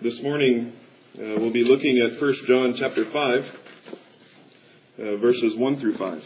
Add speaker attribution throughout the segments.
Speaker 1: This morning we'll be looking at 1 John chapter 5, verses 1 through 5.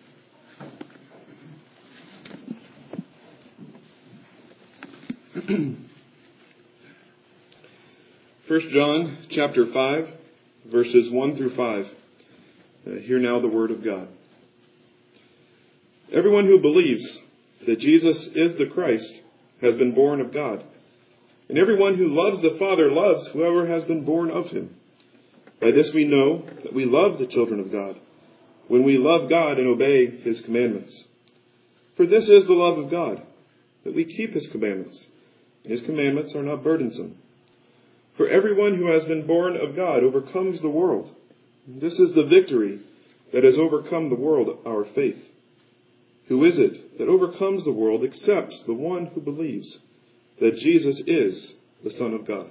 Speaker 1: First John chapter 5, verses 1 through 5. Hear now the word of God. Everyone who believes that Jesus is the Christ has been born of God. And everyone who loves the Father loves whoever has been born of him. By this we know that we love the children of God, when we love God and obey his commandments. For this is the love of God, that we keep his commandments. And his commandments are not burdensome. For everyone who has been born of God overcomes the world. And this is the victory that has overcome the world, our faith. Who is it that overcomes the world except the one who believes that Jesus is the Son of God?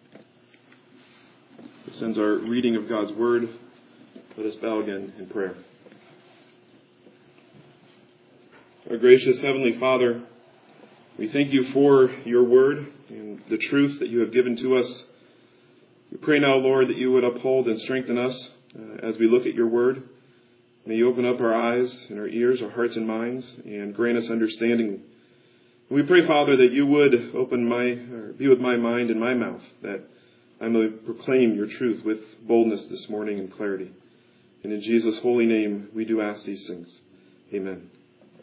Speaker 1: This ends our reading of God's Word. Let us bow again in prayer. Our gracious Heavenly Father, we thank you for your Word and the truth that you have given to us. We pray now, Lord, that you would uphold and strengthen us as we look at your Word. May you open up our eyes and our ears, our hearts and minds, and grant us understanding. We pray, Father, that you would be with my mind and my mouth, that I may proclaim your truth with boldness this morning and clarity. And in Jesus' holy name, we do ask these things. Amen.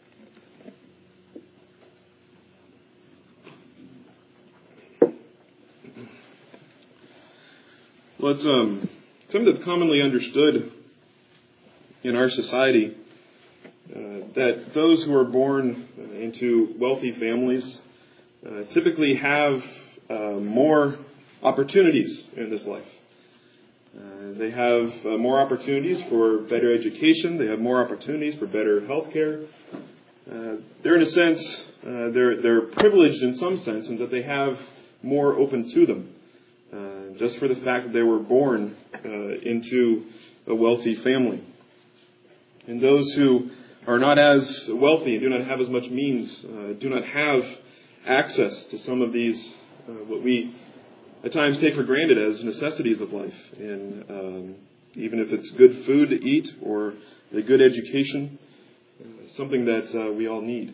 Speaker 1: Well, it's something that's commonly understood in our society, that those who are born into wealthy families typically have more opportunities in this life. They have more opportunities for better education. They have more opportunities for better health care. They're in a sense, they're privileged in some sense in that they have more open to them. Just for the fact that they were born into a wealthy family. And those who are not as wealthy, do not have as much means, do not have access to some of these, what we at times take for granted as necessities of life. And even if it's good food to eat or a good education, something that we all need.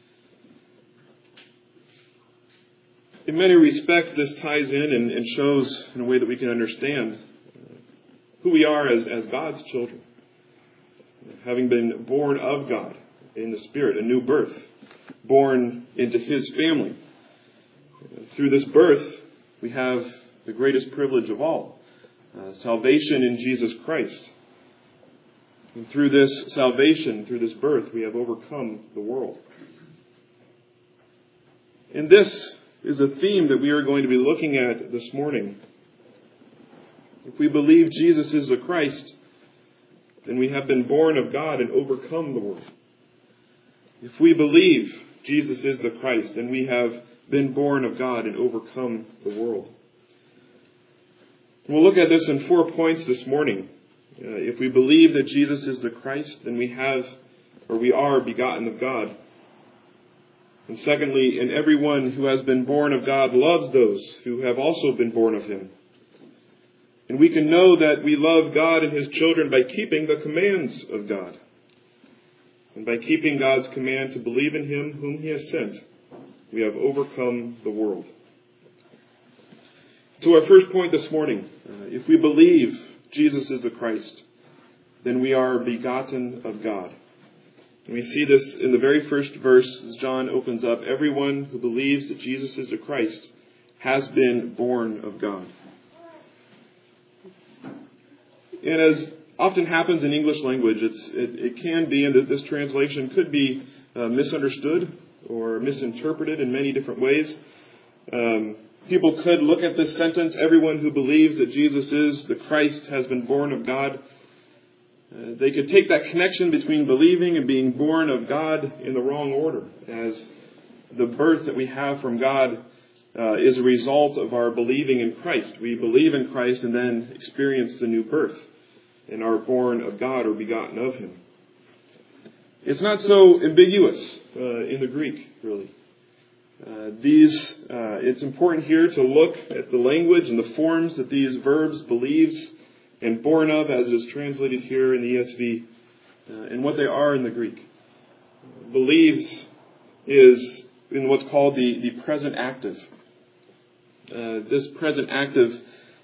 Speaker 1: In many respects, this ties in and shows in a way that we can understand who we are as God's children. Having been born of God in the Spirit, a new birth, born into his family. Through this birth, we have the greatest privilege of all, salvation in Jesus Christ. And through this salvation, through this birth, we have overcome the world. And this is a theme that we are going to be looking at this morning. If we believe Jesus is the Christ, then we have been born of God and overcome the world. If we believe Jesus is the Christ, then we have been born of God and overcome the world. We'll look at this in 4 points this morning. If we believe that Jesus is the Christ, then we are begotten of God. And secondly, and everyone who has been born of God loves those who have also been born of him. And we can know that we love God and his children by keeping the commands of God. And by keeping God's command to believe in him whom he has sent, we have overcome the world. So our first point this morning, if we believe Jesus is the Christ, then we are begotten of God. And we see this in the very first verse as John opens up. Everyone who believes that Jesus is the Christ has been born of God. And as often happens in English language, it can be, and this translation could be misunderstood or misinterpreted in many different ways. People could look at this sentence, everyone who believes that Jesus is the Christ has been born of God. They could take that connection between believing and being born of God in the wrong order, as the birth that we have from God is a result of our believing in Christ. We believe in Christ and then experience the new birth and are born of God or begotten of him. It's not so ambiguous in the Greek, really. It's important here to look at the language and the forms that these verbs believes and born of, as is translated here in the ESV, and what they are in the Greek. Believes is in what's called the present active. This present active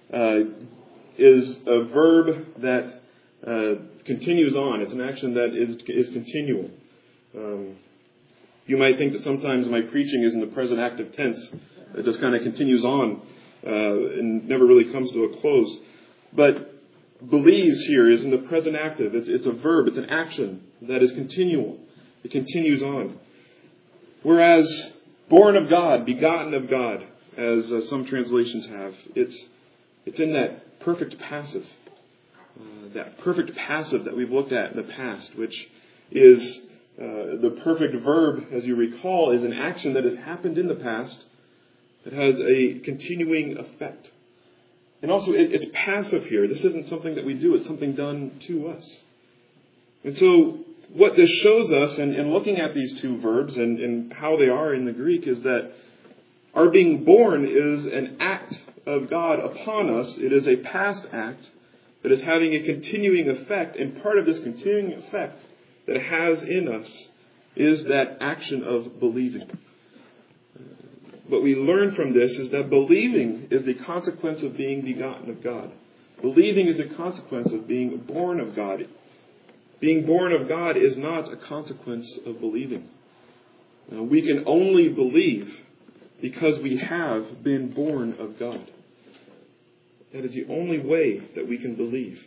Speaker 1: is a verb that continues on. It's an action that is continual. You might think that sometimes my preaching is in the present active tense. It just kind of continues on and never really comes to a close. But believes here is in the present active. It's a verb. It's an action that is continual. It continues on. Whereas born of God, begotten of God, as some translations have, it's in that perfect passive. That perfect passive that we've looked at in the past, which is the perfect verb, as you recall, is an action that has happened in the past that has a continuing effect. And also, it's passive here. This isn't something that we do. It's something done to us. And so, what this shows us, in looking at these two verbs and how they are in the Greek, is that our being born is an act of God upon us. It is a past act that is having a continuing effect. And part of this continuing effect that it has in us is that action of believing. What we learn from this is that believing is the consequence of being begotten of God. Believing is a consequence of being born of God. Being born of God is not a consequence of believing. We can only believe because we have been born of God. That is the only way that we can believe.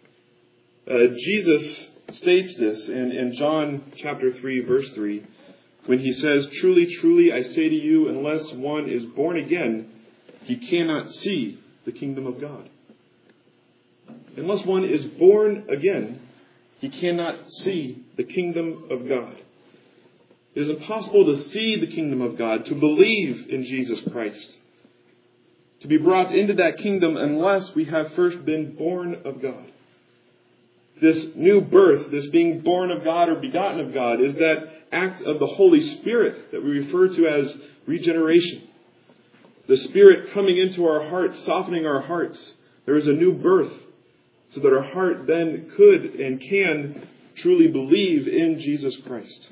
Speaker 1: Jesus states this in John chapter 3, verse 3, when he says, "Truly, truly, I say to you, unless one is born again, he cannot see the kingdom of God." Unless one is born again, he cannot see the kingdom of God. It is impossible to see the kingdom of God, to believe in Jesus Christ, to be brought into that kingdom unless we have first been born of God. This new birth, this being born of God or begotten of God, is that act of the Holy Spirit that we refer to as regeneration. The Spirit coming into our hearts, softening our hearts. There is a new birth so that our heart then could and can truly believe in Jesus Christ.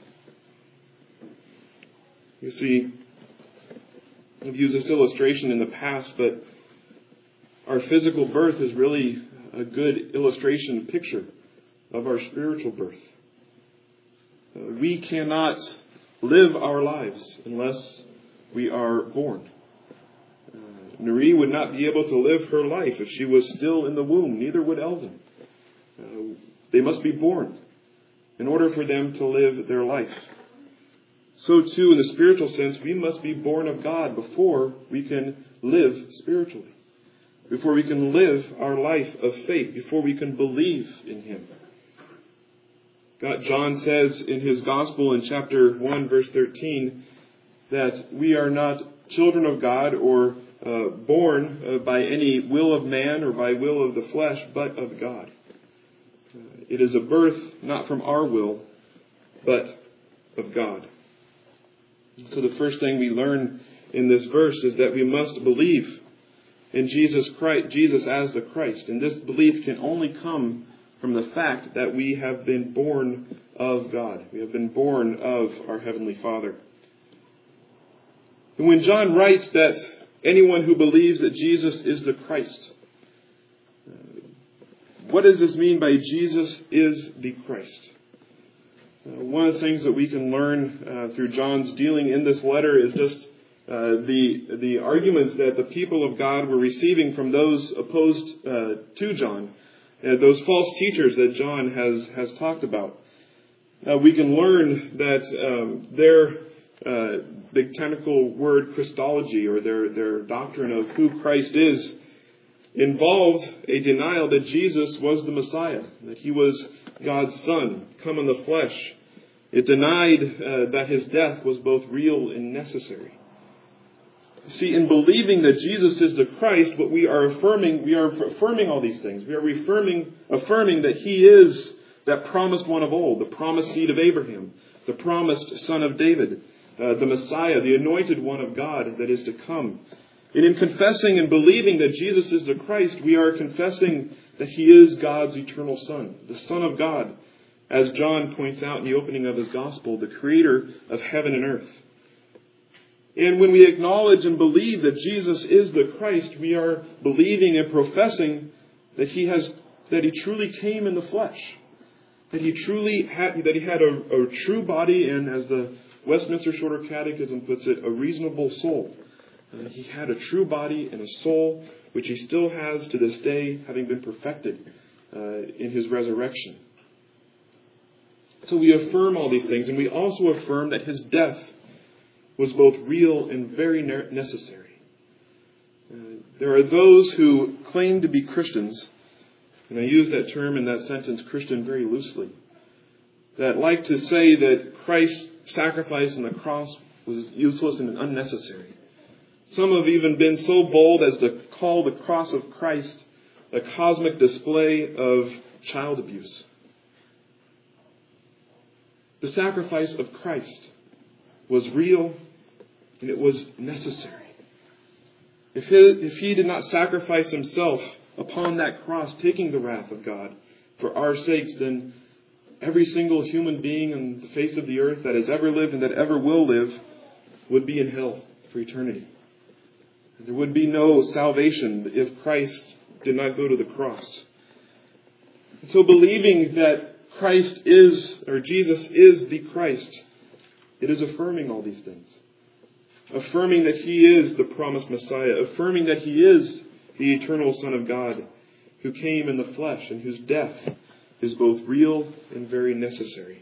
Speaker 1: You see, I've used this illustration in the past, but our physical birth is really a good illustration, picture of our spiritual birth. We cannot live our lives unless we are born. Marie would not be able to live her life if she was still in the womb. Neither would Elvin. They must be born in order for them to live their life. So too, in the spiritual sense, we must be born of God before we can live spiritually. Before we can live our life of faith. Before we can believe in Him. John says in his Gospel in chapter 1, verse 13, that we are not children of God or born by any will of man or by will of the flesh, but of God. It is a birth not from our will, but of God. So the first thing we learn in this verse is that we must believe in Jesus Christ, Jesus as the Christ. And this belief can only come from the fact that we have been born of God. We have been born of our Heavenly Father. And when John writes that anyone who believes that Jesus is the Christ, what does this mean by Jesus is the Christ? One of the things that we can learn through John's dealing in this letter is just the arguments that the people of God were receiving from those opposed to John, those false teachers that John has talked about. We can learn that their big technical word Christology, or their doctrine of who Christ is, involved a denial that Jesus was the Messiah, that He was God's Son, come in the flesh. It denied that His death was both real and necessary. See, in believing that Jesus is the Christ, what we are affirming all these things. We are affirming that He is that promised one of old, the promised seed of Abraham, the promised son of David, the Messiah, the anointed one of God that is to come. And in confessing and believing that Jesus is the Christ, we are confessing that He is God's eternal Son, the Son of God, as John points out in the opening of his Gospel, the Creator of heaven and earth. And when we acknowledge and believe that Jesus is the Christ, we are believing and professing that He truly came in the flesh, that He had a true body, and as the Westminster Shorter Catechism puts it, a reasonable soul. He had a true body and a soul, which He still has to this day, having been perfected in His resurrection. So we affirm all these things, and we also affirm that His death was both real and very necessary. There are those who claim to be Christians, and I use that term in that sentence, Christian, very loosely, that like to say that Christ's sacrifice on the cross was useless and unnecessary. Some have even been so bold as to call the cross of Christ a cosmic display of child abuse. The sacrifice of Christ was real and it was necessary. If He did not sacrifice Himself upon that cross, taking the wrath of God for our sakes, then every single human being on the face of the earth that has ever lived and that ever will live would be in hell for eternity. There would be no salvation if Christ did not go to the cross. And so believing that Jesus is the Christ, it is affirming all these things. Affirming that He is the promised Messiah. Affirming that He is the eternal Son of God who came in the flesh and whose death is both real and very necessary.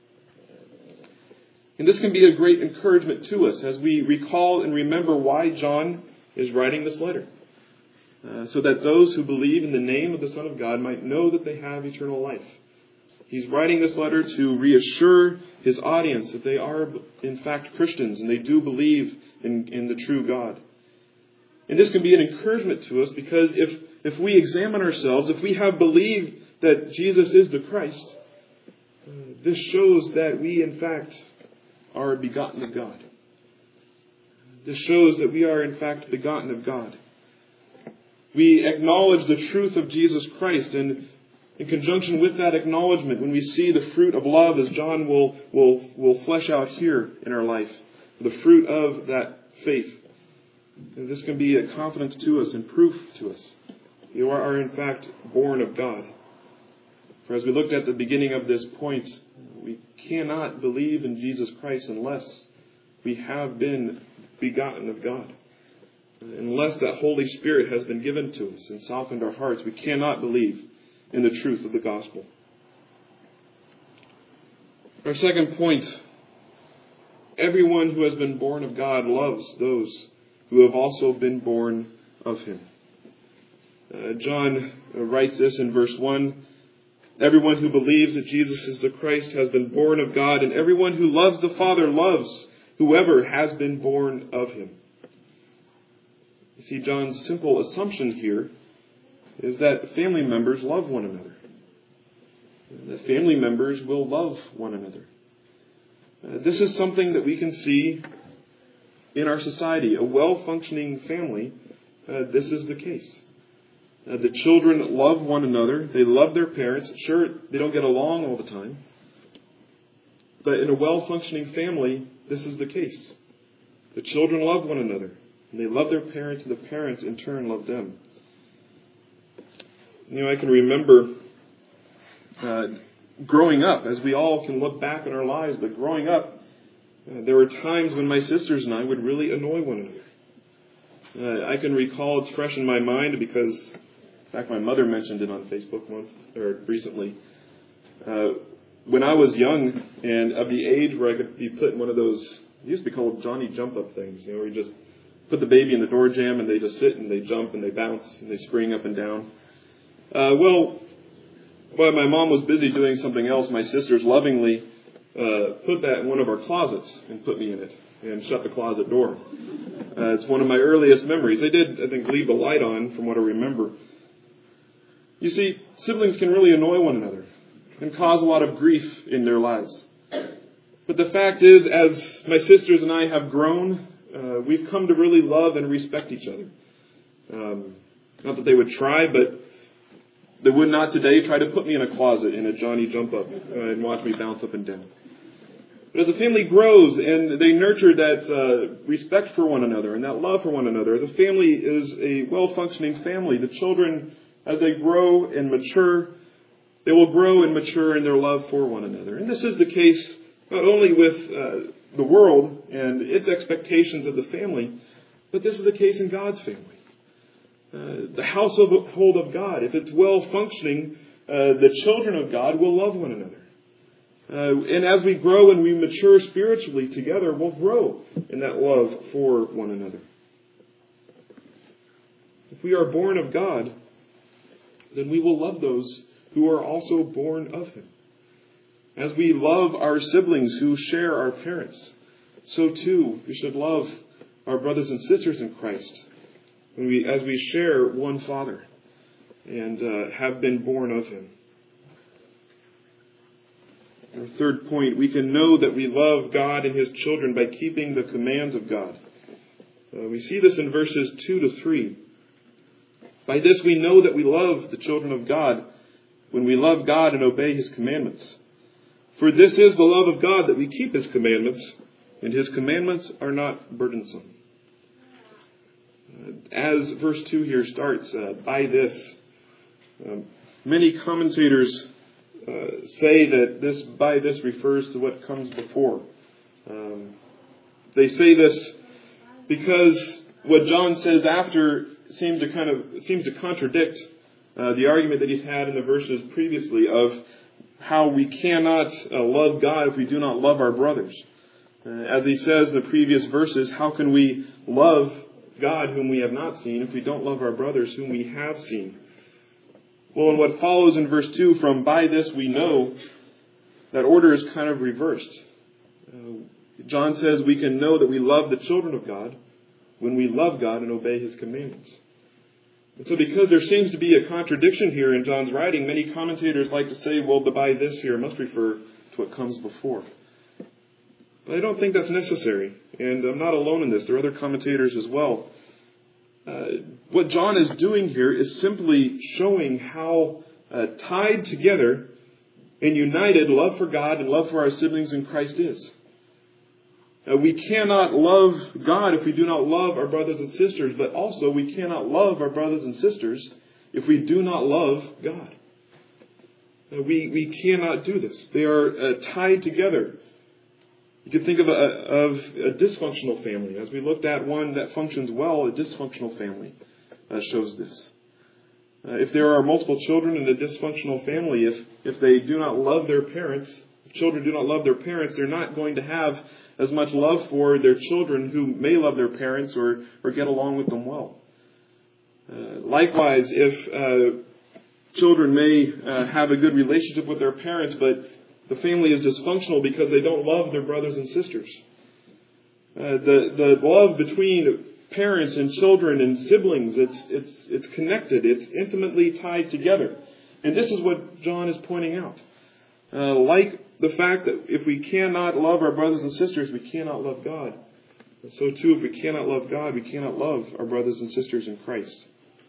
Speaker 1: And this can be a great encouragement to us as we recall and remember why John is writing this letter. So that those who believe in the name of the Son of God might know that they have eternal life. He's writing this letter to reassure his audience that they are in fact Christians and they do believe in the true God. And this can be an encouragement to us because if we examine ourselves, if we have believed that Jesus is the Christ, this shows that we in fact are begotten of God. This shows that we are in fact begotten of God. We acknowledge the truth of Jesus Christ, and in conjunction with that acknowledgement, when we see the fruit of love, as John will flesh out here in our life, the fruit of that faith, and this can be a confidence to us and proof to us. You are in fact born of God. For as we looked at the beginning of this point, we cannot believe in Jesus Christ unless we have been begotten of God. Unless that Holy Spirit has been given to us and softened our hearts, we cannot believe in the truth of the gospel. Our second point, everyone who has been born of God loves those who have also been born of Him. John writes this in verse 1. Everyone who believes that Jesus is the Christ has been born of God, and everyone who loves the Father loves whoever has been born of Him. You see, John's simple assumption here is that family members love one another. That family members will love one another. This is something that we can see in our society. A well-functioning family, this is the case. The children love one another. They love their parents. Sure, they don't get along all the time. But in a well-functioning family, this is the case. The children love one another. And they love their parents, and the parents in turn love them. I can remember growing up, as we all can look back in our lives, but growing up, there were times when my sisters and I would really annoy one another. I can recall, it's fresh in my mind because, in fact, my mother mentioned it on Facebook recently. When I was young and of the age where I could be put in one of those, it used to be called Johnny jump-up things, where you just put the baby in the door jamb and they just sit and they jump and they bounce and they spring up and down. While my mom was busy doing something else, my sisters lovingly put that in one of our closets and put me in it and shut the closet door. It's one of my earliest memories. They did, I think, leave the light on from what I remember. You see, siblings can really annoy one another and cause a lot of grief in their lives. But the fact is, as my sisters and I have grown, we've come to really love and respect each other. Not that they would try, but they would not today try to put me in a closet in a Johnny jump up and watch me bounce up and down. But as a family grows and they nurture that respect for one another and that love for one another, as a family is a well-functioning family, the children, as they grow and mature, they will grow and mature in their love for one another. And this is the case not only with the world and its expectations of the family, but this is the case in God's family. The household of God, if it's well-functioning, the children of God will love one another. And as we grow and we mature spiritually together, we'll grow in that love for one another. If we are born of God, then we will love those who are also born of Him. As we love our siblings who share our parents, so too we should love our brothers and sisters in Christ as we share one Father and have been born of Him. Our third point, we can know that we love God and His children by keeping the commands of God. We see this in verses 2 to 3. By this we know that we love the children of God when we love God and obey His commandments. For this is the love of God, that we keep His commandments, and His commandments are not burdensome. As verse 2 here starts, by this, many commentators say that by this refers to what comes before. They say this because what John says after seems to contradict the argument that he's had in the verses previously of how we cannot love God if we do not love our brothers. As he says in the previous verses, how can we love God whom we have not seen if we don't love our brothers whom we have seen? Well, in what follows in verse 2, from by this we know, that order is kind of reversed. John says we can know that we love the children of God when we love God and obey His commandments. And so because there seems to be a contradiction here in John's writing, many commentators like to say, well, the by this here must refer to what comes before. But I don't think that's necessary. And I'm not alone in this. There are other commentators as well. What John is doing here is simply showing how tied together and united love for God and love for our siblings in Christ is. We cannot love God if we do not love our brothers and sisters, but also we cannot love our brothers and sisters if we do not love God. We cannot do this. They are tied together. You can think of a dysfunctional family. As we looked at one that functions well, a dysfunctional family shows this. If there are multiple children in a dysfunctional family, if they do not love their parents, if children do not love their parents, they're not going to have as much love for their children who may love their parents or get along with them well. Likewise, if children may have a good relationship with their parents, but the family is dysfunctional because they don't love their brothers and sisters. The love between parents and children and siblings, it's connected. It's intimately tied together. And this is what John is pointing out. Like the fact that if we cannot love our brothers and sisters, we cannot love God. And so too, if we cannot love God, we cannot love our brothers and sisters in Christ.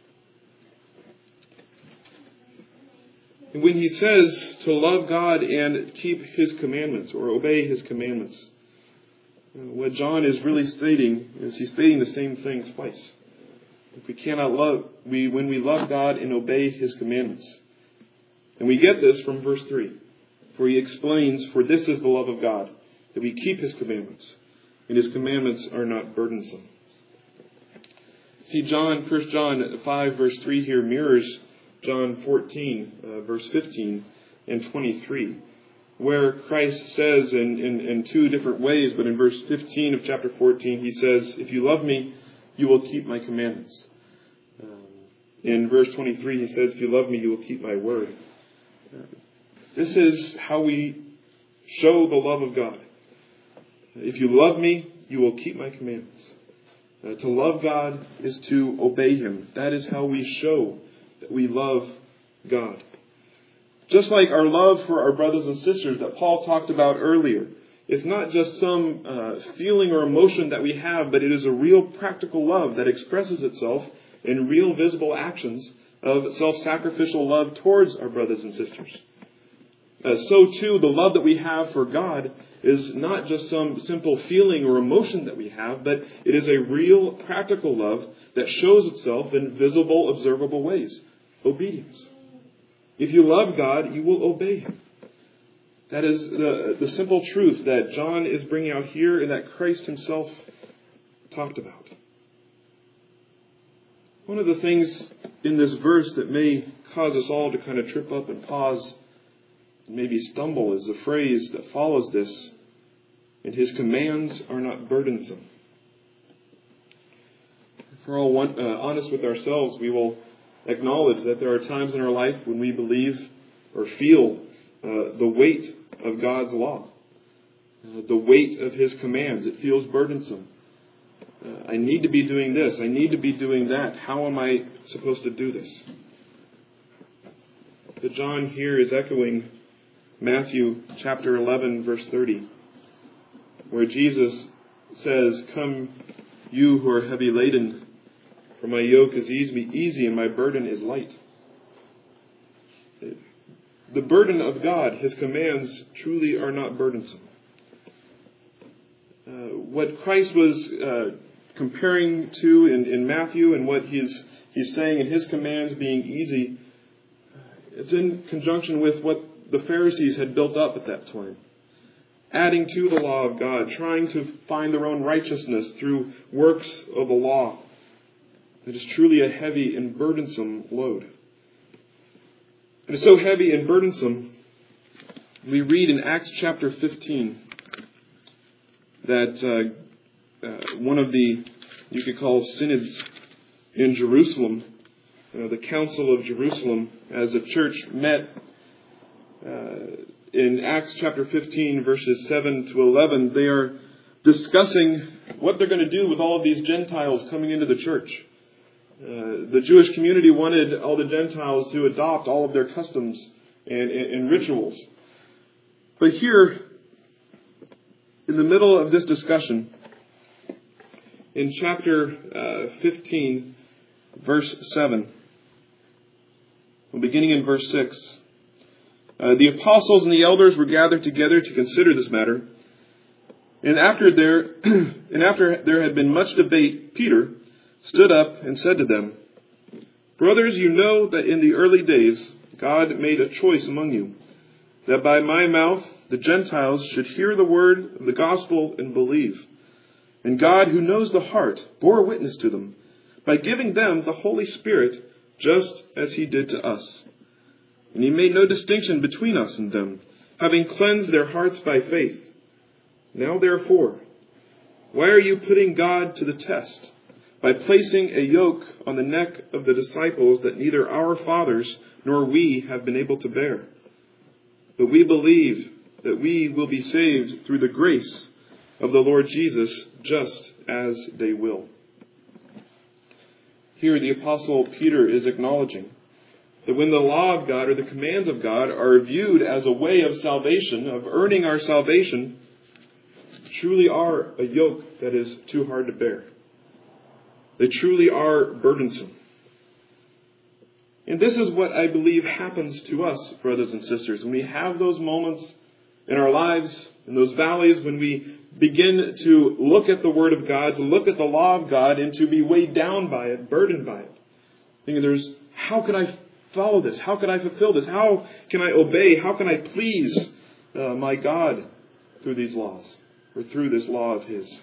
Speaker 1: And when he says to love God and keep His commandments or obey His commandments, what John is really stating is he's stating the same thing twice. If we cannot love, when we love God and obey His commandments. And we get this from verse 3, where he explains, for this is the love of God, that we keep His commandments, and His commandments are not burdensome. See, 1 John 5 verse 3 here mirrors John 14 verse 15 and 23, where Christ says in two different ways, but in verse 15 of chapter 14, He says, if you love me, you will keep my commandments. In verse 23, He says, if you love me, you will keep my word. This is how we show the love of God. If you love me, you will keep my commandments. To love God is to obey Him. That is how we show that we love God. Just like our love for our brothers and sisters that Paul talked about earlier It's not just some feeling or emotion that we have, but it is a real practical love that expresses itself in real visible actions of self-sacrificial love towards our brothers and sisters. So too, the love that we have for God is not just some simple feeling or emotion that we have, but it is a real practical love that shows itself in visible, observable ways. Obedience. If you love God, you will obey Him. That is the simple truth that John is bringing out here and that Christ Himself talked about. One of the things in this verse that may cause us all to kind of trip up and pause and maybe stumble is the phrase that follows this, and His commands are not burdensome. If we're all honest with ourselves, we will acknowledge that there are times in our life when we believe or feel the weight of God's law, the weight of His commands. It feels burdensome. I need to be doing this. I need to be doing that. How am I supposed to do this? But John here is echoing Matthew chapter 11, verse 30, where Jesus says, "Come, you who are heavy laden, for my yoke is easy and my burden is light." The burden of God, His commands, truly are not burdensome. What Christ was comparing to in Matthew and what He's saying in His commands being easy, it's in conjunction with what the Pharisees had built up at that time. Adding to the law of God, trying to find their own righteousness through works of the law. It is truly a heavy and burdensome load. It is so heavy and burdensome, we read in Acts chapter 15 that one of the, you could call synods in Jerusalem, the Council of Jerusalem, as the church met in Acts chapter 15, verses 7 to 11, they are discussing what they're going to do with all of these Gentiles coming into the church. The Jewish community wanted all the Gentiles to adopt all of their customs and rituals. But here, in the middle of this discussion, in chapter 15, verse 7, beginning in verse 6, the apostles and the elders were gathered together to consider this matter. And after there had been much debate, Peter stood up and said to them, "Brothers, you know that in the early days God made a choice among you, that by my mouth the Gentiles should hear the word of the gospel and believe. And God, who knows the heart, bore witness to them, by giving them the Holy Spirit, just as He did to us. And He made no distinction between us and them, having cleansed their hearts by faith. Now therefore, why are you putting God to the test, by placing a yoke on the neck of the disciples that neither our fathers nor we have been able to bear? But we believe that we will be saved through the grace of the Lord Jesus, just as they will." Here the Apostle Peter is acknowledging that when the law of God or the commands of God are viewed as a way of salvation, of earning our salvation, truly are a yoke that is too hard to bear. They truly are burdensome. And this is what I believe happens to us, brothers and sisters, when we have those moments in our lives, in those valleys, when we begin to look at the Word of God, to look at the law of God, and to be weighed down by it, burdened by it. Thinking how can I follow this? How can I fulfill this? How can I obey? How can I please my God through these laws, or through this law of His?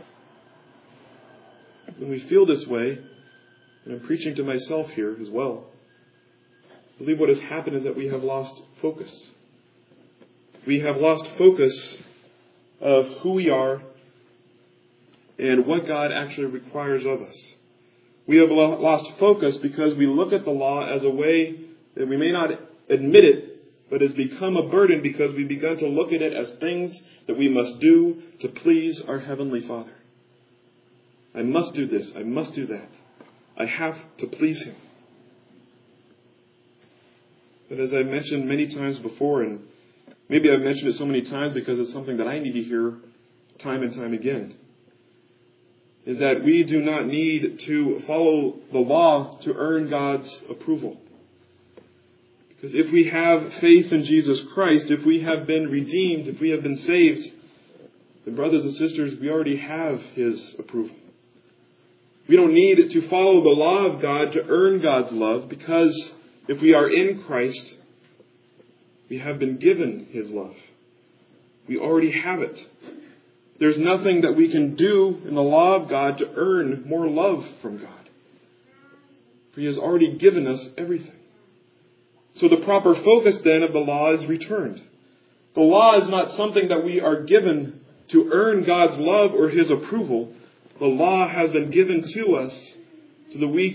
Speaker 1: When we feel this way, and I'm preaching to myself here as well, I believe what has happened is that we have lost focus. We have lost focus of who we are and what God actually requires of us. We have lost focus because we look at the law as a way that we may not admit it, but has become a burden because we've begun to look at it as things that we must do to please our Heavenly Father. I must do this. I must do that. I have to please Him. But as I mentioned many times before, and Maybe I've mentioned it so many times because it's something that I need to hear time and time again, is that we do not need to follow the law to earn God's approval. Because if we have faith in Jesus Christ, if we have been redeemed, if we have been saved, then brothers and sisters, we already have His approval. We don't need to follow the law of God to earn God's love, because if we are in Christ, we have been given His love. We already have it. There's nothing that we can do in the law of God to earn more love from God. For He has already given us everything. So the proper focus then of the law is returned. The law is not something that we are given to earn God's love or His approval. The law has been given to us so that we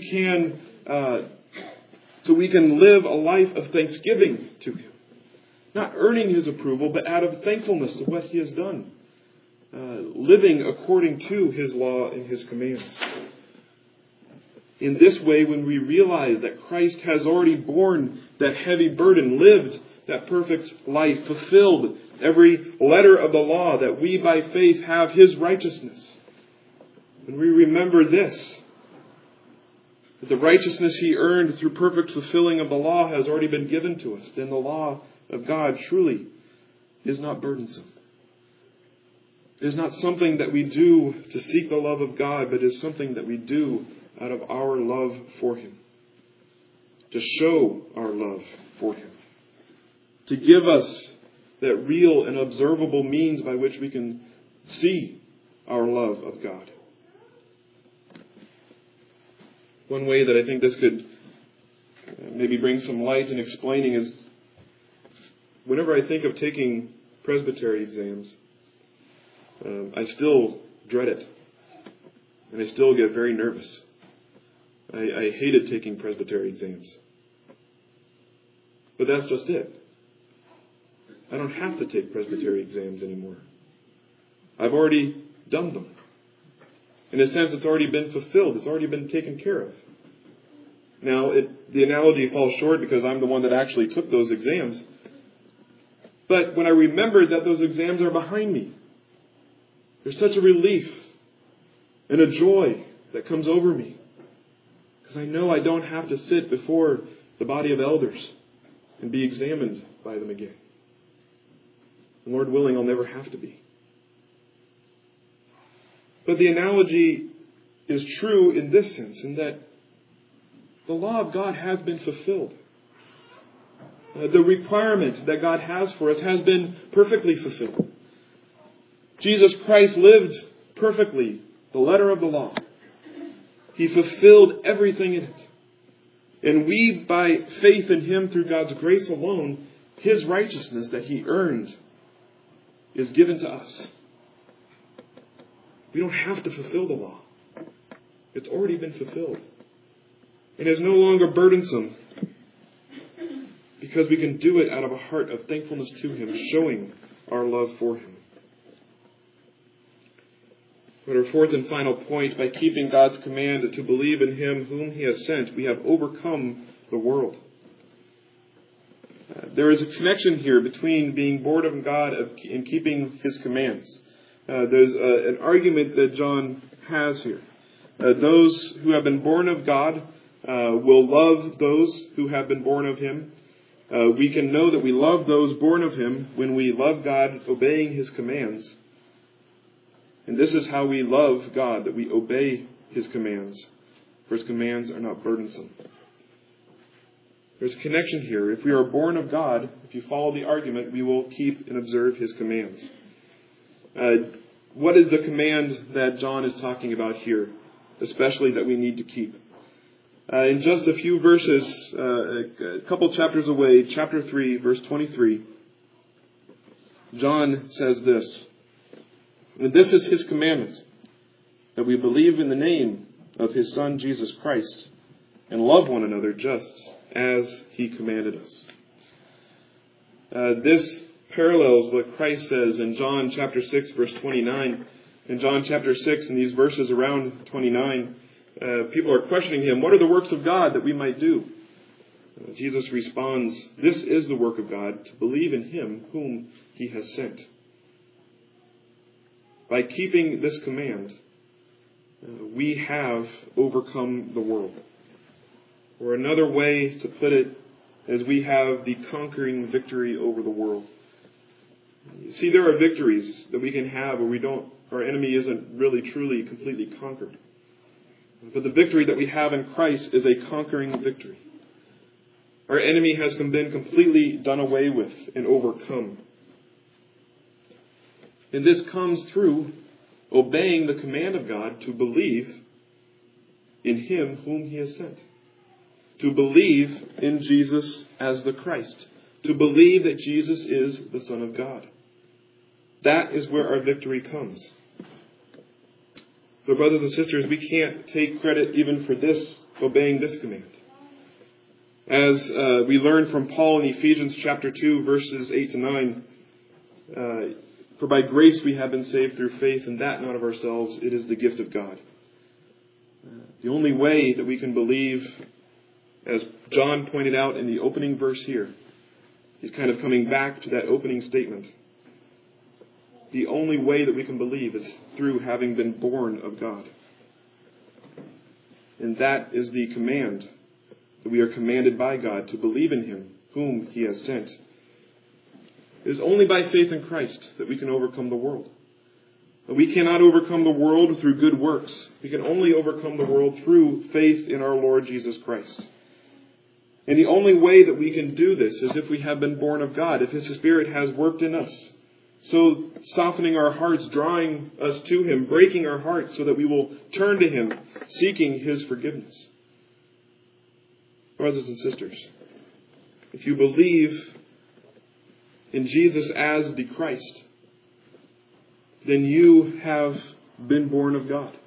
Speaker 1: can live a life of thanksgiving to Him. Not earning His approval, but out of thankfulness to what He has done. Living according to His law and His commands. In this way, when we realize that Christ has already borne that heavy burden, lived that perfect life, fulfilled every letter of the law, that we by faith have His righteousness. When we remember this, that the righteousness He earned through perfect fulfilling of the law has already been given to us, then the law of God truly is not burdensome. It is not something that we do to seek the love of God, but is something that we do out of our love for Him. To show our love for Him. To give us that real and observable means by which we can see our love of God. One way that I think this could maybe bring some light in explaining is whenever I think of taking presbytery exams, I still dread it. And I still get very nervous. I hated taking presbytery exams. But that's just it. I don't have to take presbytery exams anymore. I've already done them. In a sense, it's already been fulfilled. It's already been taken care of. Now, the analogy falls short because I'm the one that actually took those exams. But when I remember that those exams are behind me, there's such a relief and a joy that comes over me. Because I know I don't have to sit before the body of elders and be examined by them again. And Lord willing, I'll never have to be. But the analogy is true in this sense, in that the law of God has been fulfilled. The requirement that God has for us has been perfectly fulfilled. Jesus Christ lived perfectly the letter of the law. He fulfilled everything in it. And we, by faith in Him through God's grace alone, His righteousness that He earned is given to us. We don't have to fulfill the law. It's already been fulfilled. It is no longer burdensome because we can do it out of a heart of thankfulness to Him, showing our love for Him. But our fourth and final point, by keeping God's command to believe in Him whom He has sent, we have overcome the world. There is a connection here between being born of God and keeping His commands. There's an argument that John has here. Those who have been born of God will love those who have been born of Him. We can know that we love those born of Him when we love God, obeying His commands. And this is how we love God, that we obey His commands. For His commands are not burdensome. There's a connection here. If we are born of God, if you follow the argument, we will keep and observe His commands. What is the command that John is talking about here, especially that we need to keep? In just a few verses, a couple chapters away, chapter 3, verse 23, John says this. And this is His commandment, that we believe in the name of His Son, Jesus Christ, and love one another just as He commanded us. This parallels what Christ says in John chapter 6, verse 29. In John chapter 6, in these verses around 29, people are questioning Him, what are the works of God that we might do? Jesus responds, "This is the work of God, to believe in him whom he has sent." By keeping this command, we have overcome the world. Or another way to put it is we have the conquering victory over the world. You see, there are victories that we can have where our enemy isn't really truly completely conquered. But the victory that we have in Christ is a conquering victory. Our enemy has been completely done away with and overcome. And this comes through obeying the command of God to believe in him whom he has sent. To believe in Jesus as the Christ. To believe that Jesus is the Son of God. That is where our victory comes. But brothers and sisters, we can't take credit even for this, obeying this command. As we learn from Paul in Ephesians chapter 2, verses 8 to 9, for by grace we have been saved through faith, and that not of ourselves, it is the gift of God. The only way that we can believe, as John pointed out in the opening verse here, he's kind of coming back to that opening statement. The only way that we can believe is through having been born of God. And that is the command, that we are commanded by God to believe in him whom he has sent. It is only by faith in Christ that we can overcome the world. We cannot overcome the world through good works. We can only overcome the world through faith in our Lord Jesus Christ. And the only way that we can do this is if we have been born of God, if his Spirit has worked in us. So softening our hearts, drawing us to him, breaking our hearts so that we will turn to him, seeking his forgiveness. Brothers and sisters, if you believe in Jesus as the Christ, then you have been born of God.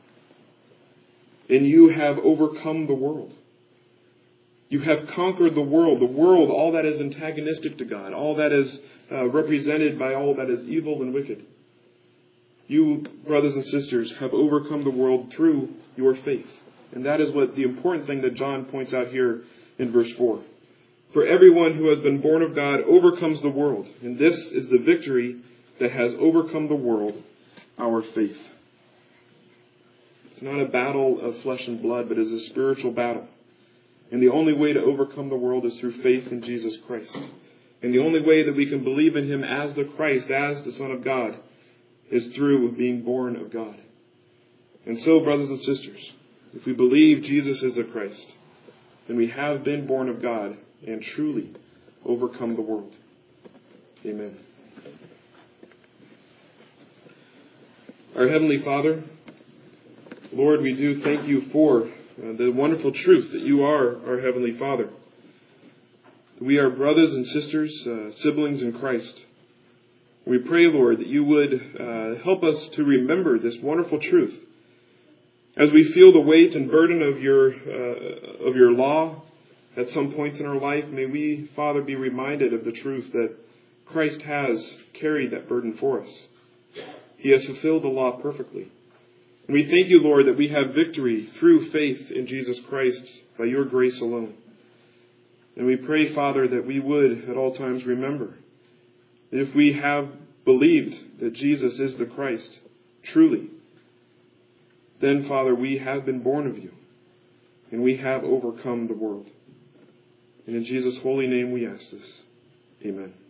Speaker 1: And you have overcome the world. You have conquered the world, all that is antagonistic to God, all that is represented by all that is evil and wicked. You, brothers and sisters, have overcome the world through your faith. And that is what the important thing that John points out here in verse 4. For everyone who has been born of God overcomes the world. And this is the victory that has overcome the world, our faith. It's not a battle of flesh and blood, but it is a spiritual battle. And the only way to overcome the world is through faith in Jesus Christ. And the only way that we can believe in him as the Christ, as the Son of God, is through being born of God. And so, brothers and sisters, if we believe Jesus is the Christ, then we have been born of God and truly overcome the world. Amen. Our Heavenly Father, Lord, we do thank you for the wonderful truth that you are our Heavenly Father. We are brothers and sisters, siblings in Christ. We pray, Lord, that you would help us to remember this wonderful truth. As we feel the weight and burden of your law at some points in our life, may we, Father, be reminded of the truth that Christ has carried that burden for us. He has fulfilled the law perfectly. And we thank you, Lord, that we have victory through faith in Jesus Christ by your grace alone. And we pray, Father, that we would at all times remember that if we have believed that Jesus is the Christ, truly, then, Father, we have been born of you, and we have overcome the world. And in Jesus' holy name we ask this. Amen.